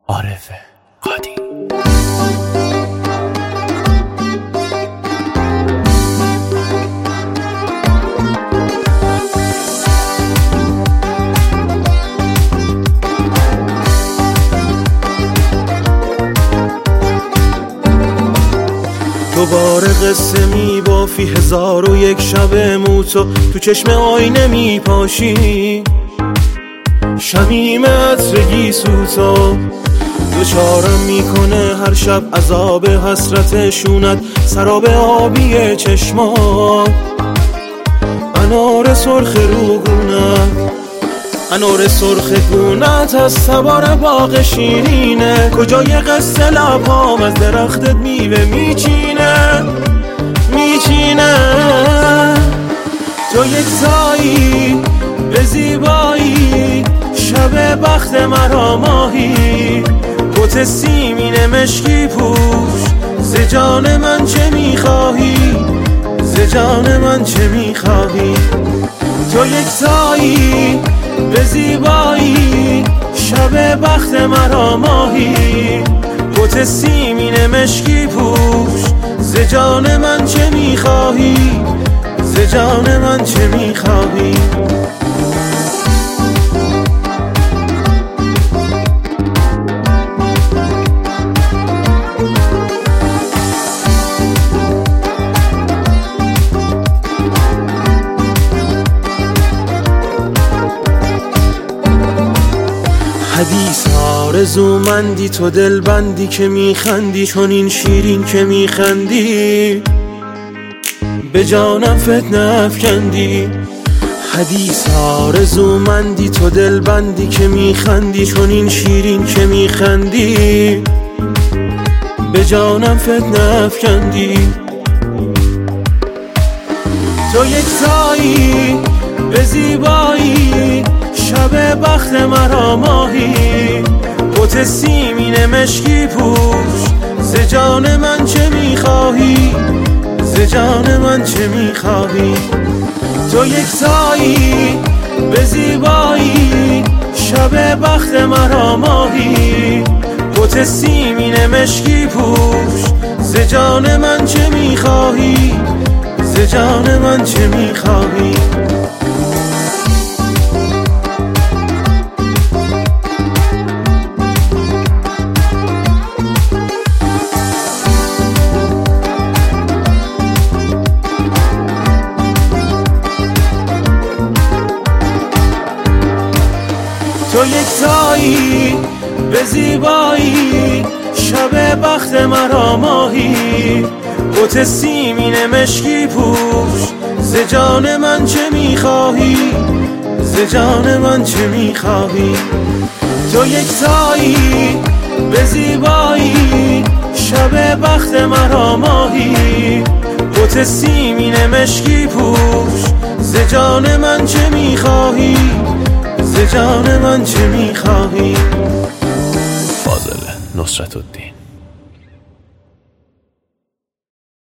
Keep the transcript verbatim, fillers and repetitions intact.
عارف عادی. دوباره قصه می بافی هزار و یک شب موتو تو چشم آینه می پاشی، شمیم عطر گیسوتو دوچارم میکنه هر شب عذاب حسرت شونت، سراب آبی چشمات، انار سرخ روگونت، انار سرخ گونت از سوار باغ شیرینه، کجای قصه لبام از درختت میوه میچینه میچینه. تو یک تایی به زیبایی، شب بخت مرا ماهی، کت سیمین مشکی پوش، ز جان من چه میخواهی، ز جان من چه میخواهی. تو یک تایی به زیبایی، شب بخت مرا ماهی، کت سیمین مشکی پوش، ز جان من چه میخواهی، ز جان من چه میخواهی. حدیث آرزومندی تو دلبندی که میخندی، چون این شیرین که میخندی به جانم فتنه افکندی. حدیث آرزومندی تو دلبندی که میخندی، چون این شیرین که میخندی به جانم فتنه افکندی. تو یک تایی به زیبایی، شب بخت مرا ماهی، کت سیمین مشکی پوش، ز جان من چه میخواهی، ز جان من چه میخواهی. تو یک تایی به زیبایی، شب بخت مرا ماهی، کت سیمین مشکی پوش، ز جان من چه میخواهی، ز جان من چه میخواهی. تو یک تایی به زیبایی، شب بخت مرا ماهی، کت سیمین مشکی پوش، ز جان من چه میخواهی، ز جان من چه میخواهی. تو یک تایی به زیبایی، شب بخت مرا ماهی، کت سیمین مشکی پوش، ز جان من چه میخواهی، ز جان من چه میخواهی. فاضل نصرت الدین.